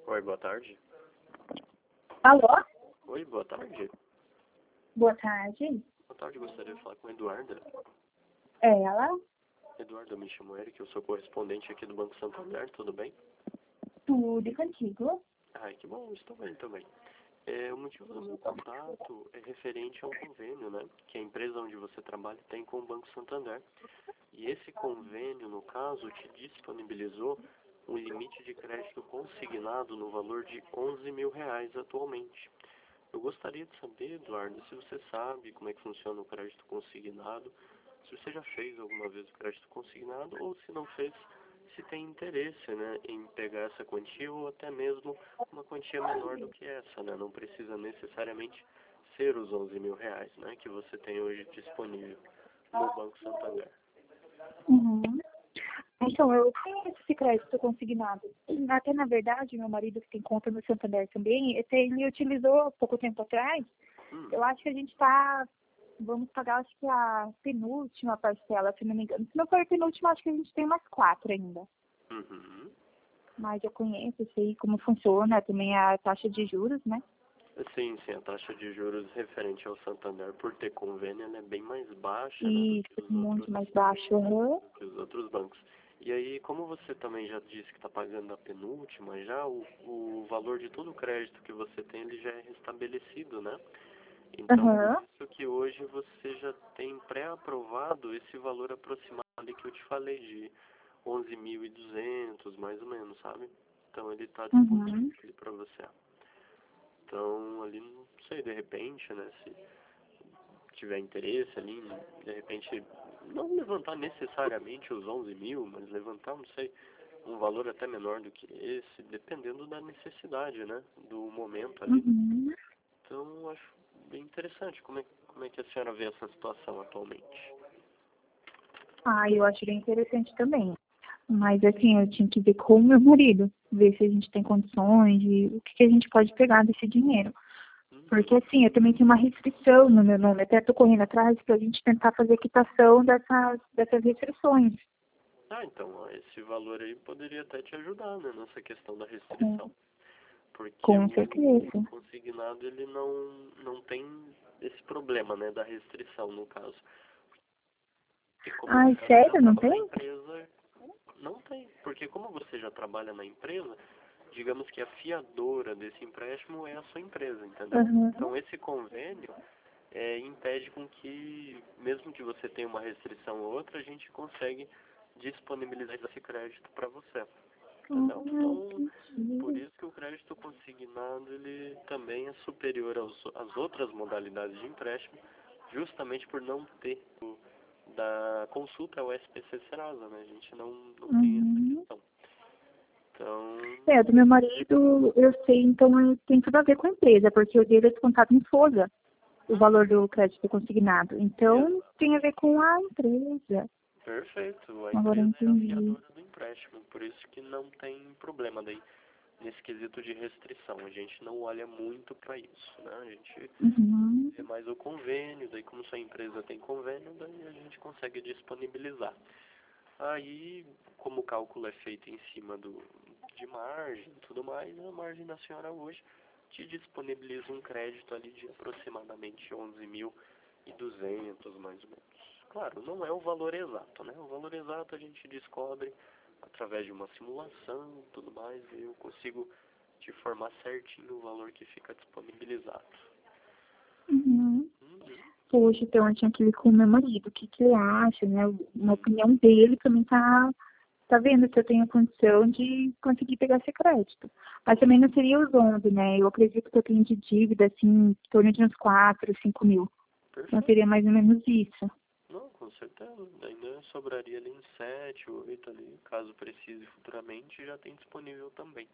Oi, boa tarde. Alô? Oi, boa tarde. Boa tarde. Boa tarde, gostaria de falar com a Eduarda. É ela? Eduarda, eu me chamo Eric, eu sou correspondente aqui do Banco Santander, tudo bem? Tudo e contigo? Ai, que bom, estou bem também. O motivo do meu contato é referente a um convênio, né, que a empresa onde você trabalha tem com o Banco Santander. E esse convênio, no caso, te disponibilizou um limite de crédito consignado no valor de R$ 11.000 atualmente. Eu gostaria de saber, Eduardo, se você sabe como é que funciona o crédito consignado, se você já fez alguma vez o crédito consignado ou se não fez, se tem interesse, né, em pegar essa quantia ou até mesmo uma quantia menor do que essa, né? Não precisa necessariamente ser os R$ 11.000, né, que você tem hoje disponível no Banco Santander. Uhum. Então, eu conheço esse crédito consignado. Até, na verdade, meu marido, que tem conta no Santander também, ele utilizou pouco tempo atrás. Eu acho que a gente vamos pagar, acho que a penúltima parcela, se não me engano. Se não for a penúltima, acho que a gente tem umas 4 ainda. Uhum. Mas eu conheço, sei como funciona, também a taxa de juros, né? Sim, a taxa de juros referente ao Santander, por ter convênio, ela é bem mais baixa, né, do E que os muito outros, mais baixo. Uhum. do que os outros bancos. E aí, como você também já disse que está pagando a penúltima, já o valor de todo o crédito que você tem, ele já é restabelecido, né? Então, por Uhum. isso que hoje você já tem pré-aprovado esse valor aproximado ali que eu te falei, de 11.200, mais ou menos, sabe? Então, ele está disponível Uhum. ali para você. Então, ali, não sei, de repente, né, se tiver interesse ali, de repente, não levantar necessariamente os 11.000, mas levantar, não sei, um valor até menor do que esse, dependendo da necessidade, né, do momento ali. Uhum. Então, acho bem interessante. Como é que a senhora vê essa situação atualmente? Eu acho bem interessante também. Mas, assim, eu tinha que ver com o meu marido, ver se a gente tem condições e o que a gente pode pegar desse dinheiro. Porque, assim, eu também tenho uma restrição no meu nome. Até estou correndo atrás para a gente tentar fazer quitação dessas restrições. Então, ó, esse valor aí poderia até te ajudar, né, nessa questão da Com, restrição. Porque com o certeza. consignado, ele não tem esse problema, né, da restrição, no caso. E como a Ai, senhora já sério? Não trabalha na tem? empresa, não tem. Porque como você já trabalha na empresa, digamos que a fiadora desse empréstimo é a sua empresa, entendeu? Uhum. Então, esse convênio impede com que, mesmo que você tenha uma restrição ou outra, a gente consegue disponibilizar esse crédito para você, entendeu? Então, por Entendi. isso que o crédito consignado, ele também é superior às outras modalidades de empréstimo, justamente por não ter da consulta ao SPC Serasa, né? A gente não tem essa Uhum. questão. Então, Do meu marido, eu sei, então tem tudo a ver com a empresa, porque o dele é descontado em folha, o valor do crédito consignado. Então, tem a ver com a empresa. perfeito. A Agora eu empresa é a entendi. fiadora do empréstimo, por isso que não tem problema daí nesse quesito de restrição. A gente não olha muito para isso, né? A gente Uhum. vê mais o convênio, daí como sua empresa tem convênio, daí a gente consegue disponibilizar. Aí, como o cálculo é feito em cima de margem e tudo mais, a margem da senhora hoje te disponibiliza um crédito ali de aproximadamente 11.200, mais ou menos. Claro, não é o valor exato, né? O valor exato a gente descobre através de uma simulação e tudo mais, e eu consigo te formar certinho o valor que fica disponibilizado. Uhum. Uhum. Poxa, então eu tinha que ver com o meu marido, o que ele acha, né? Uma opinião dele também tá vendo se eu tenho condição de conseguir pegar esse crédito. Mas também não seria os 11, né? Eu acredito que eu tenho de dívida, assim, em torno de uns 4, 5 mil. Então Perfeito. seria mais ou menos isso. Não, com certeza. Ainda sobraria ali em 7, 8 ali, caso precise futuramente, já tem disponível também.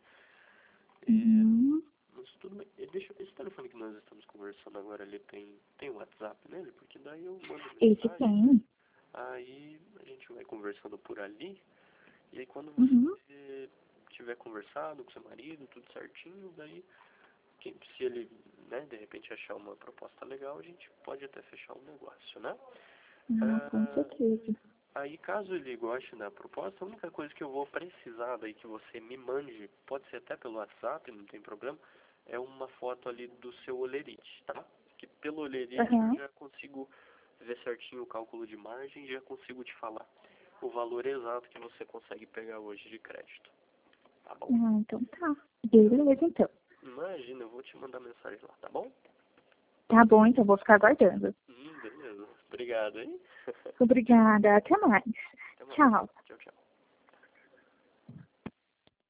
Uhum. Mas tudo bem. Esse telefone que nós estamos conversando agora, ele tem WhatsApp nele? Porque daí eu mando Esse mensagem, tem. aí a gente vai conversando por ali, e aí quando Uhum. você tiver conversado com seu marido, tudo certinho, daí se ele, né, de repente achar uma proposta legal, a gente pode até fechar um negócio, né? Com Ah, certeza. Aí, caso ele goste da proposta, a única coisa que eu vou precisar daí que você me mande, pode ser até pelo WhatsApp, não tem problema, é uma foto ali do seu olerite, tá? Que pelo olerite eu já consigo ver certinho o cálculo de margem e já consigo te falar o valor exato que você consegue pegar hoje de crédito. Tá bom? Então tá. Beleza, então. Imagina, eu vou te mandar mensagem lá, tá bom? Tá bom, então vou ficar aguardando. Beleza. Obrigado, hein? Obrigada. Até mais. Até mais. Tchau. Tchau, tchau.